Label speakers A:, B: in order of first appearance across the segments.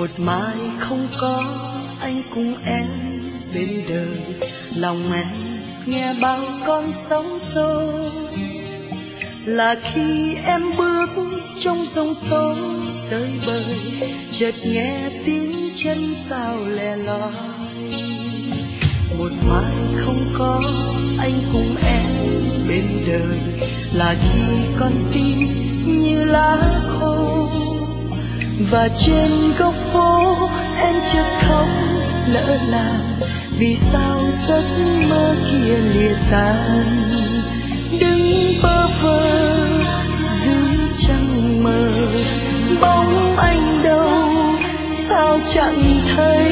A: một mai không có anh cùng em bên đời, lòng em nghe bao con sóng xô. Là khi em bước trong giông tố tới bờ, chợt nghe tiếng chân sao lẻ loi. Một mai không có anh cùng em bên đời, là khi con tim như lá khô. Và trên góc phố em chợt khóc lỡ làng, vì sao giấc mơ kia lìa tan. Đứng bơ vơ dưới trăng mờ, bóng anh đâu sao chẳng thấy.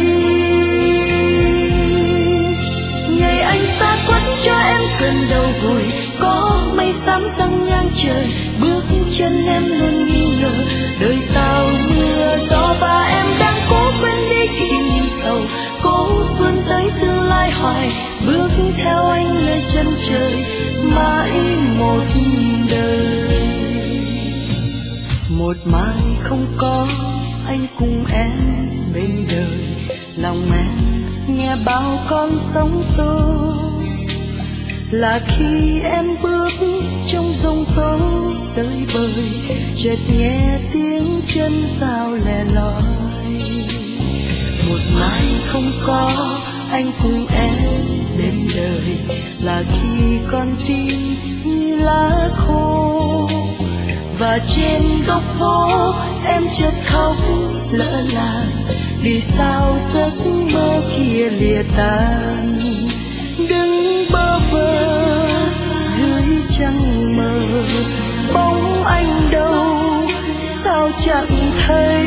A: Ngày anh xa khuất cho em cơn đau vùi, có mây xám răng ngang trời, bước chân em luôn nghi ngờ. Đời sao mưa gió và em đang cố quên đi kỷ niệm sầu, cố vươn tới tương lai hoài, bước theo anh nơi chân trời mãi một đời. Một mai không có anh cùng em bên đời, lòng em nghe bao con sóng xô. Là khi em bước trong giông tố tới bời, chợt nghe tiếng chân sao lẻ loi. Một mai không có anh cùng em bên đời, là khi con tim như lá khô. Và trên góc phố em chợt khóc lỡ làng, vì sao giấc mơ kia lìa tan. Đứng bơ vơ dưới trăng mờ, bóng anh đâu sao chẳng thấy.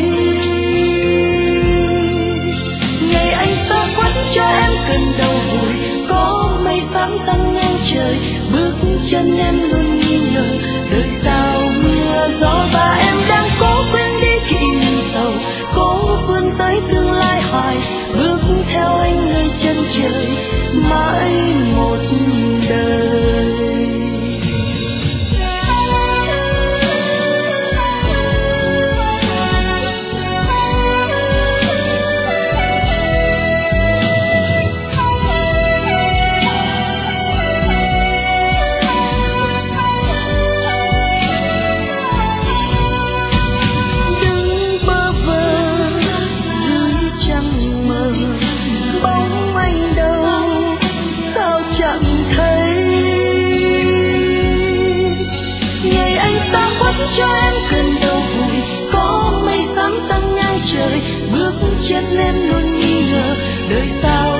A: Ngày anh xa khuất cho em cơn đau vùi, có mây xám răng ngang trời, bước chân em luôn nghi ngờ. Đời sao mưa gió và em đang cố quên đi kỷ niệm sầu, cố vươn tới tương lai hoài, bước theo anh nơi chân trời mãi một đời. Cho em cơn đau vùi, có mây xám răng ngang trời, bước chân em luôn nghi ngờ. Đời sao